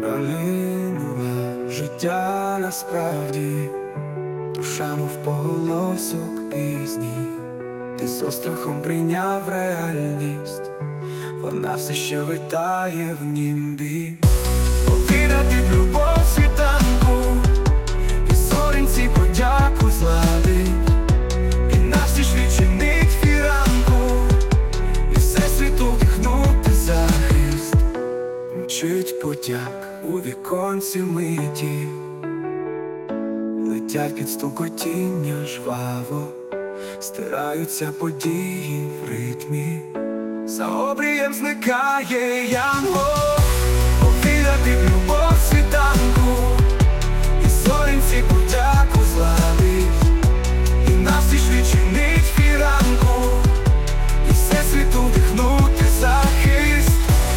Пролинуло життя насправді, душа мов поголосок пізній. Ти з острахом прийняв реальність, вона все ще витає в німбі. Повірити в любов світанку, і зоринці подяку зладить, і навстіж відчинить фіранку, і всесвіту вдихнути захист. Мчить потяг у віконці миті, летять під стукотіння жваво, стираються події в ритмі, за обрієм зникає янгол. Повірити в любов світанку, і зоринці подяку зладить, і навстіж відчинить фіранку, і всесвіту вдихнути захист.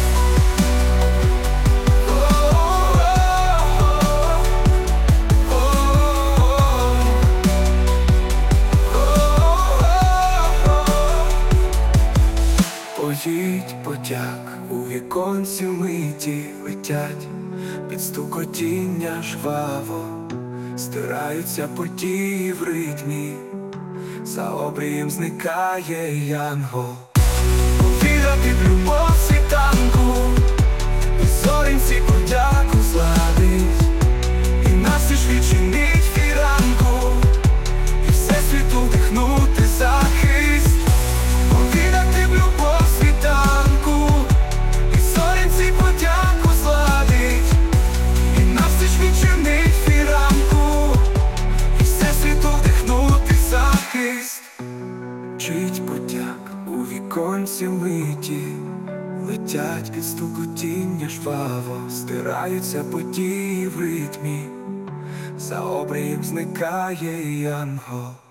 Поїдь потяг у віконці миті, летять під стукотіння жваво, стираються події в ритмі, за обрієм зникає янгол. Повірити в любов світанку, і зоринці подяку зладить, і навстіж відчинить фіранку, і всесвіту вдихнути захист. Повірити в любов світанку, і зоринці подяку зладить, і навстіж відчинить фіранку, і всесвіту вдихнути захист. Мчить потяг у віконці миті, летять під стукотіння жваво, стираються події в ритмі, за обрієм зникає янгол.